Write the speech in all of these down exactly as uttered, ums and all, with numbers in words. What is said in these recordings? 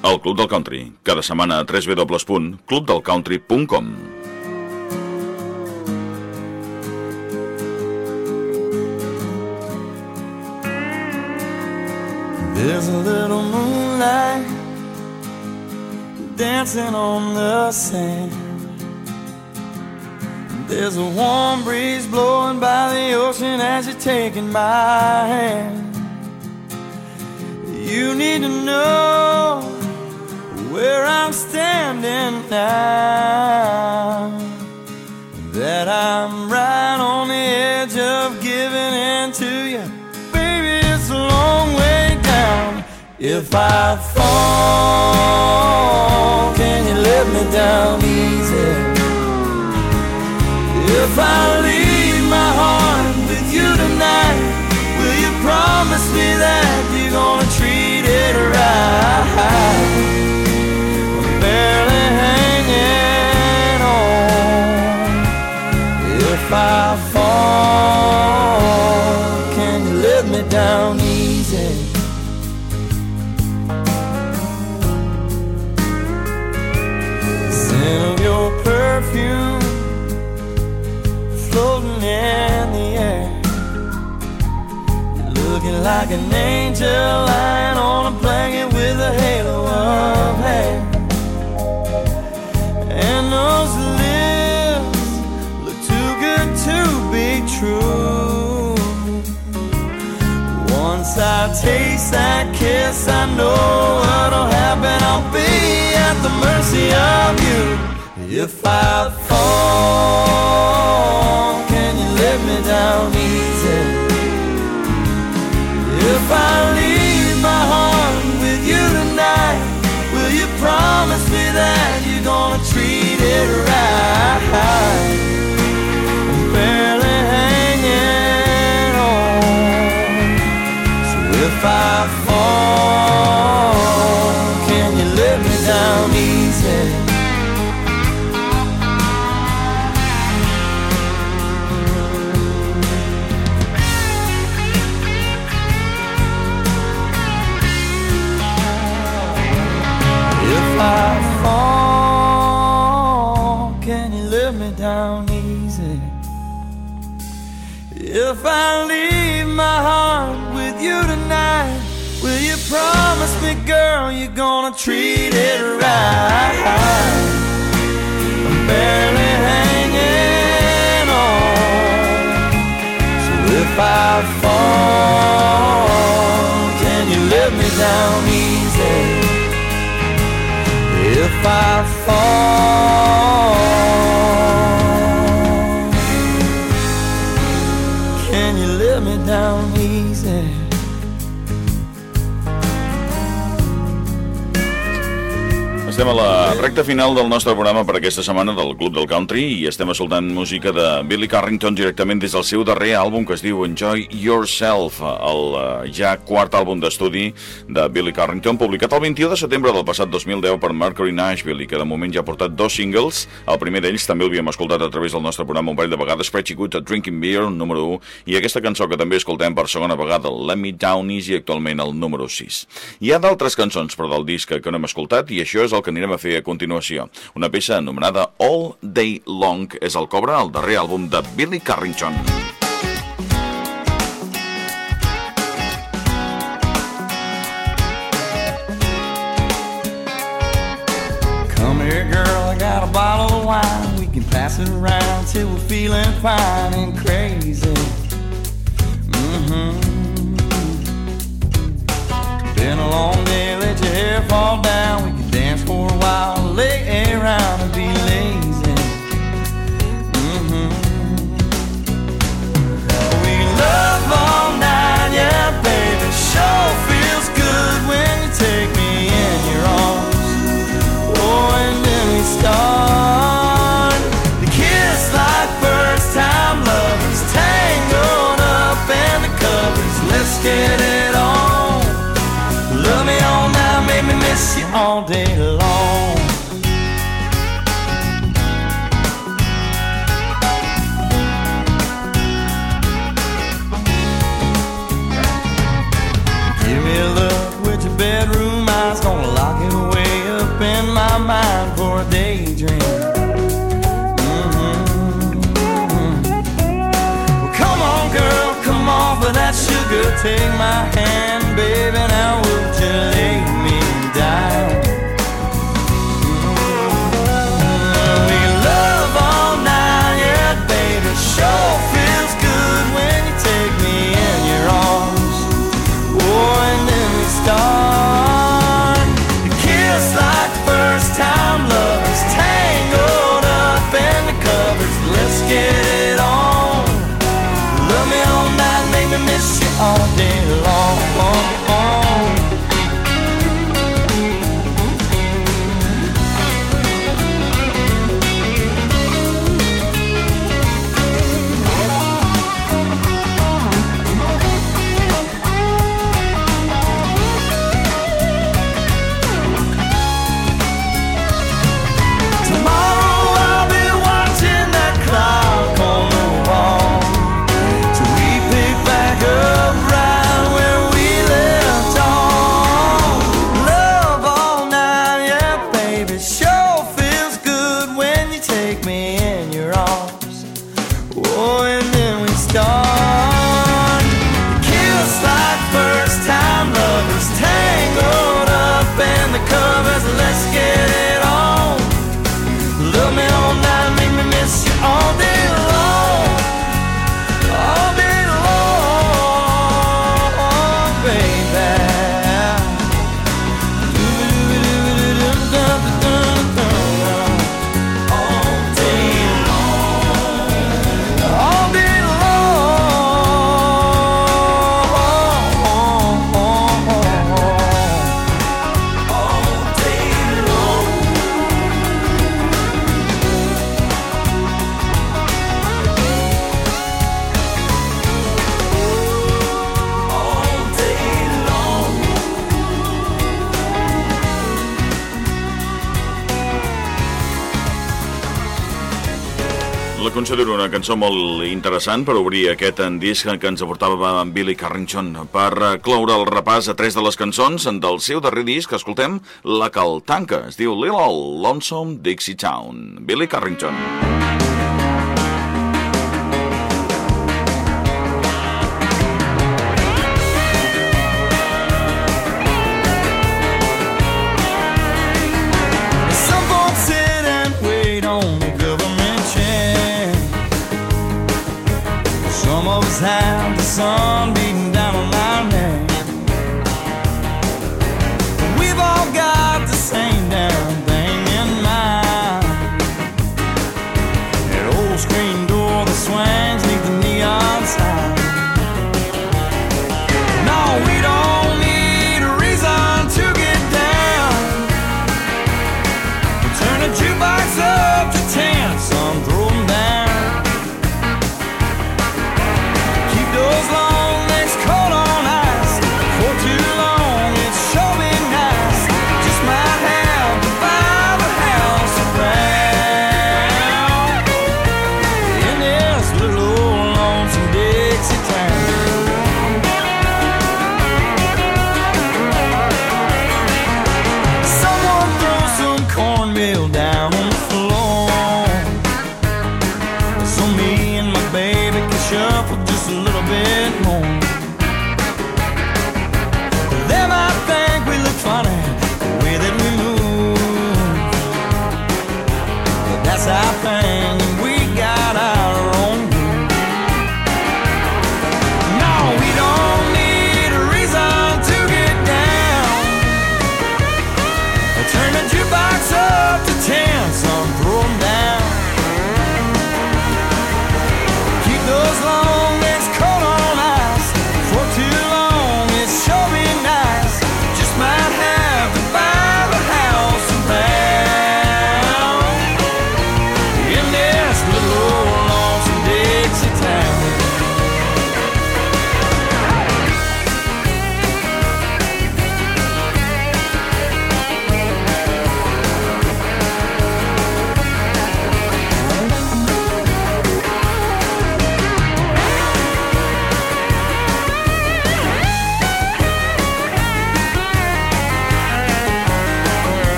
El Club del Country, cada setmana a w w w punt club del country punt com. There's a little moonlight dancing on the sand. There's a warm breeze blowing by the ocean as you're taking my hand. You need to know where I'm standing now, that I'm right on the edge of giving in to you. Baby, it's a long way down. If I fall, can you let me down easy? If I leave my heart with you tonight, will you promise me that you're gonna treat it right? I'm barely hanging on. If I fall, can you let me down easy? The scent of your perfume floating in the air, you're looking like an angel lying on a blanket with a halo of hair. And those lips look too good to be true. Once I taste that kiss, I know what'll happen. I'll be at the mercy of you. If I fall, can you let me down easy? If I leave my heart with you tonight, will you promise me that you're gonna treat it right? I'm barely hanging on. So if I fall, can you let me down easy? If I fall, can you let me down easy? If I leave my heart with you tonight, will you promise me, girl, you're gonna treat it right? I'm barely hanging on. So if I fall, can you let me down easy? If I fall, can you let me down easy? Estem a la recta final del nostre programa per aquesta setmana del Club del Country i estem escoltant música de Billy Carrington directament des del seu darrer àlbum que es diu Enjoy Yourself, el uh, ja quart àlbum d'estudi de Billy Carrington, publicat el vint-i-u de setembre del passat dos mil deu per Mercury Nashville i que de moment ja ha portat dos singles. El primer d'ells també l'havíem escoltat a través del nostre programa un parell de vegades, Pretty Good at Drinking Beer, número u, i aquesta cançó que també escoltem per segona vegada, Let Me Down Easy, actualment el número sis. Hi ha d'altres cançons però del disc que no hem escoltat i això és el que anirem a fer a continuació. Una peça anomenada All Day Long és el cobre al darrer àlbum de Billy Carrington. Come here, girl, I got a bottle of wine. We can pass it around till we're feeling fine and crazy. Mm-hmm. Been a long day, let your hair fall down. We can dance for a while, lay around and be lazy. Mm-hmm. We can love all night, yeah, baby. Sure feels good when you take me in your arms. Oh, and then we start to kiss like first time lovers, tangled up in the covers. Let's get it on. Love me all night, make me miss you all day long. Give me a look with your bedroom eyes, gonna lock it away take my hand, baby, now would you lay me down? We love all night, yeah, baby, sure feels good when you take me in your arms. Oh, and then we start to kiss like first time lovers, tangled up in the covers. Let's get it on. Love me all night, make me miss you all day long. La considero una cançó molt interessant per obrir aquest disc que ens aportava en Billy Carrington. Per cloure el repàs a tres de les cançons del seu darrer disc, escoltem la que el tanca. Es diu Little Lonesome Dixie Town. Billy Carrington. Have the sun beating down on our neck. We've all got the same damn thing in mind.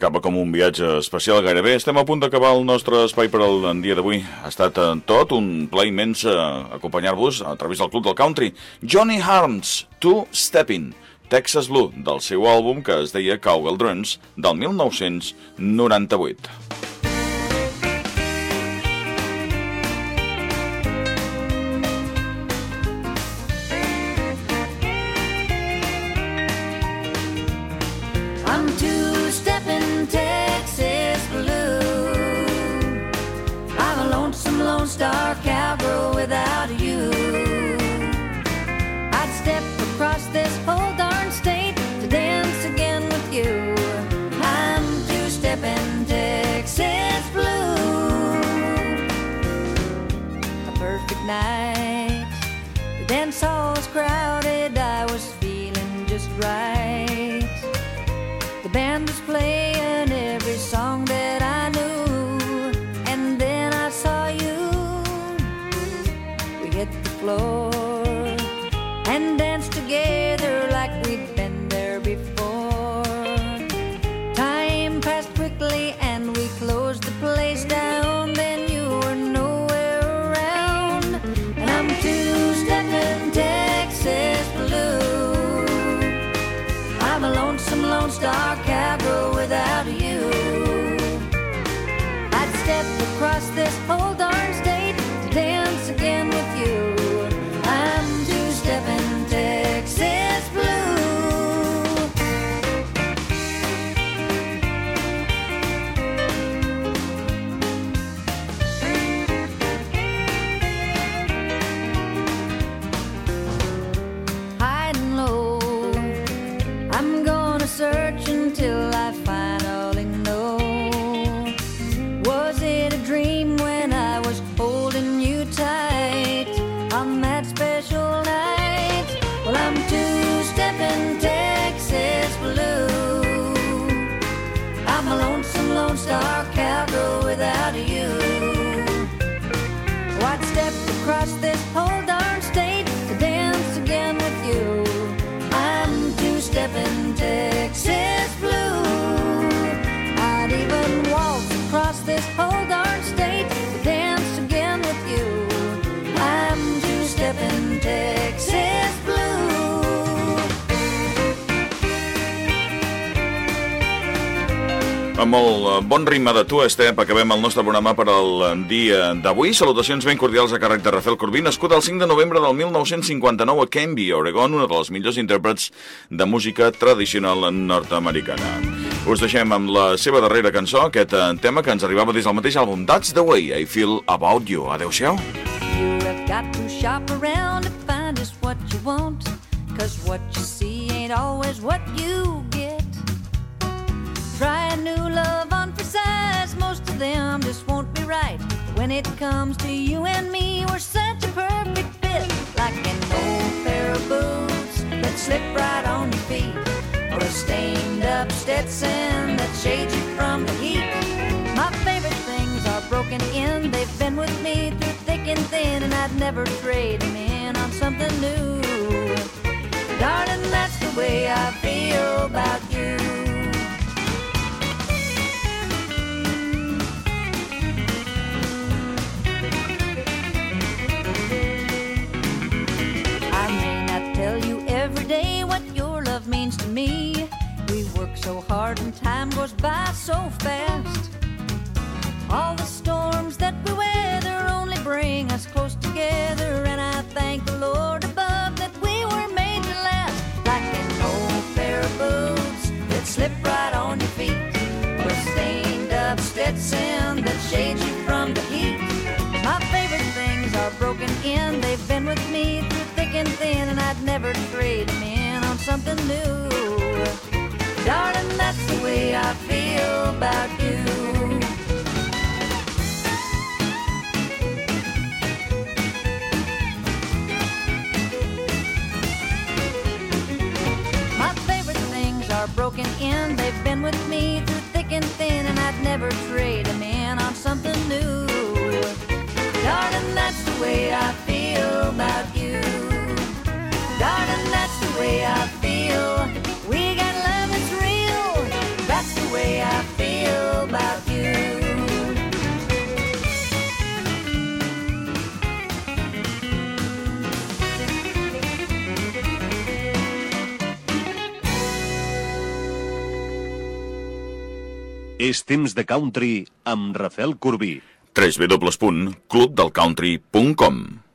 acaba com un viatge especial gairebé. Estem a punt d'acabar el nostre espai per al dia d'avui. Ha estat tot un plaer immens acompanyar-vos a través del Club del Country. Johnny Harms, Two Steppin', Texas Blue, del seu àlbum que es deia Cowbell Drums, del mil nou-cents noranta-vuit. Star cowgirl without you. I'd step across this whole darn state to dance again with you. I'm two-stepping Texas blue. A perfect night. The dance hall's crowded. I was feeling just right. The band was playing every song that I knew, and then I saw you hit the floor and dance together like we'd been there before. Time passed quickly and we closed the place down. Then you were nowhere around, and I'm two-stepping Texas blue. I'm a lonesome Lone Star cowgirl without you. I'd step across this whole darn state to dance again with you. I'm two-stepping Texas blue. Hiding low, I'm gonna search until I finally know. Was it a dream when I was holding you tight on that special night? Well, I'm two-stepping Texas blue. I'm a lonesome Lone Star cowgirl without you. Oh, I'd step across this whole darn state to dance again with you. I'm two-stepping Texas blue. I'd even walk across this whole darn state to dance again with you. I'm two-stepping Texas blue. Amb el bon ritme de Two Step acabem el nostre programa per al dia d'avui. Salutacions ben cordials a càrrec de Rafael Corbí, nascut el cinc de novembre del mil nou-cents cinquanta-nou a Canby, Oregon, una de les millors intèrprets de música tradicional nord-americana. Us deixem amb la seva darrera cançó, aquest tema que ens arribava des del mateix àlbum, That's the Way I Feel About You. Adéu-siau. You have got to shop around to find just what you want, 'cause what you see ain't always what you get. Try a new love on for size, most of them just won't be right. But when it comes to you and me, we're such a perfect fit. Like an old pair of boots that slip right on your feet, or a stained up Stetson that shades you from the heat. My favorite things are broken in, they've been with me through thick and thin, and I'd never trade them in on something new. Darling, that's the way I feel about you. I may not tell you every day what your love means to me. We work so hard and time goes by so fast. All the storms that we weather only bring us close together, and I thank the Lord above that we were made to last. Like an old pair of boots that slip right on your feet, or a stained up Stetson that shades you from the heat. My favorite things are broken in, they've been with me through thick and thin, and I'd never trade them in on something new. Darling, that's the way I feel about you. My favorite things are broken in, they've been with me through thick and thin, and I'd never trade them in on something new. Darling, that's the way I feel about you. Darling, that's the way I feel. We got love that's real. That's the way I feel. És temps de country amb Rafael Corbí. w w w punt club del country punt com